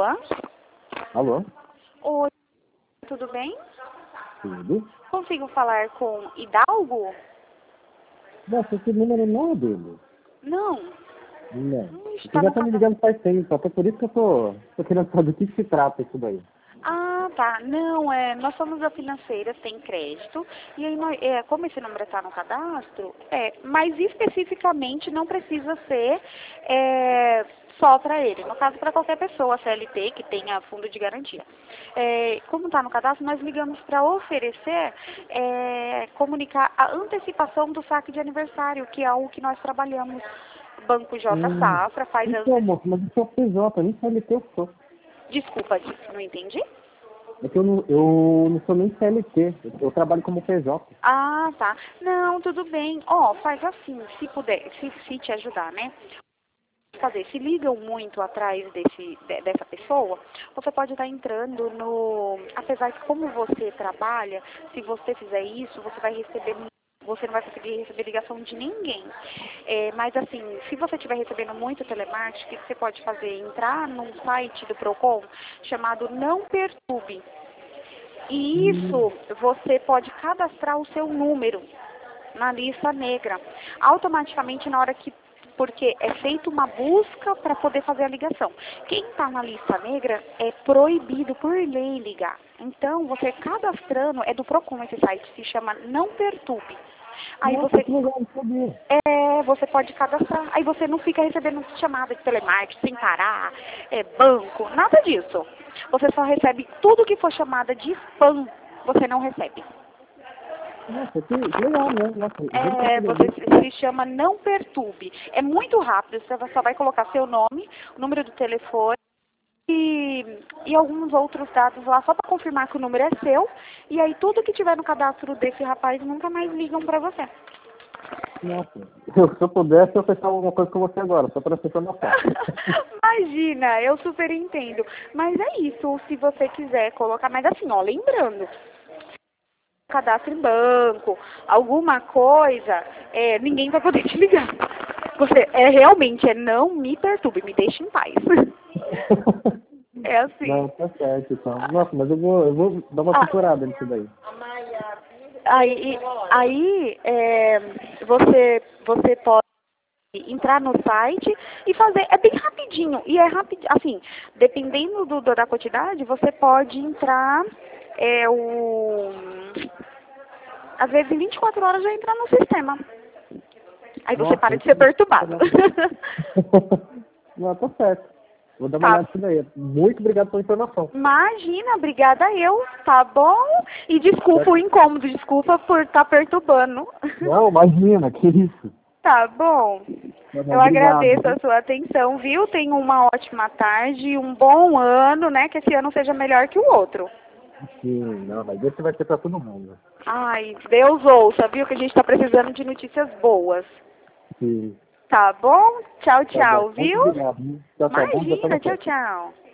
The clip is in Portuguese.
Alô? Alô? Oi, tudo bem? Tudo? Consigo falar com Hidalgo? Nossa, esse número não é dele. Não. Não. Está Você já no tá me cadastro. ligando faz tempo, até por isso que eu tô querendo saber do que se trata isso daí. Ah, tá. Não, nós somos a financeira, tem crédito, e aí, como esse número está no cadastro, mas especificamente não precisa ser só para ele, no caso para qualquer pessoa, CLT, que tenha fundo de garantia. Como está no cadastro, nós ligamos para oferecer, comunicar a antecipação do saque de aniversário, que é algo que nós trabalhamos. Banco J Safra faz Então, moço, mas isso é o PJ, nem CLT eu sou. Desculpa, não entendi? É que eu não sou nem CLT, eu trabalho como PJ. Ah, tá. Não, tudo bem. Ó, faz assim, se puder, se te ajudar, né? Se ligam muito atrás dessa pessoa, você pode estar entrando no... Apesar que como você trabalha, se você fizer isso, você não vai conseguir receber ligação de ninguém. Mas assim, se você estiver recebendo muito telemarketing, o que você pode fazer? Entrar num site do Procon chamado Não Perturbe. E isso, você pode cadastrar o seu número na lista negra. Automaticamente, na hora que... Porque é feita uma busca para poder fazer a ligação. Quem está na lista negra é proibido por lei ligar. Então, você cadastrando, é do Procon esse site, se chama Não Perturbe. Aí Nossa, você... que legal, não sabia. Você pode cadastrar. Aí você não fica recebendo chamada de telemarketing sem parar, banco, nada disso. Você só recebe tudo que for chamada de spam, você não recebe. Nossa, que legal, né? Nossa, juro que eu não Você sabia. se chama Não Perturbe. É muito rápido, você só vai colocar seu nome, o número do telefone e alguns outros dados lá, só para confirmar que o número é seu. E aí tudo que tiver no cadastro desse rapaz nunca mais ligam para você. Nossa, se eu pudesse, eu fechava alguma coisa com você agora, só para fechar na foto. Imagina, eu super entendo. Mas é isso, se você quiser colocar, mas assim, ó, lembrando, cadastro em banco, alguma coisa, ninguém vai poder te ligar. Você realmente não me perturbe, me deixe em paz. É assim. Não, tá certo, então. Nossa, mas eu vou dar uma procurada nisso daí. Aí você pode entrar no site e fazer, é bem rapidinho, e é rapidinho, assim, dependendo da quantidade, você pode entrar, às vezes em 24 horas já entra no sistema. Aí você Nossa, para de ser perturbado. não, tá certo. Vou dar uma Tá. olhada nisso daí. Muito obrigado pela informação. Imagina, obrigada eu, tá bom? E desculpa o incômodo, desculpa por estar perturbando. Não, imagina, que isso. Tá bom. Tá bom, Eu obrigado. agradeço a sua atenção, viu? Tenha uma ótima tarde, um bom ano, né? Que esse ano seja melhor que o outro. Sim, não, mas esse vai ser pra todo mundo. Ai, Deus ouça, viu? Que a gente tá precisando de notícias boas. Sim, Tá bom? Tchau, tá bom. tchau, Muito viu? obrigado. Tchau, tchau. Bom dia pra Imagina, tchau, você. tchau.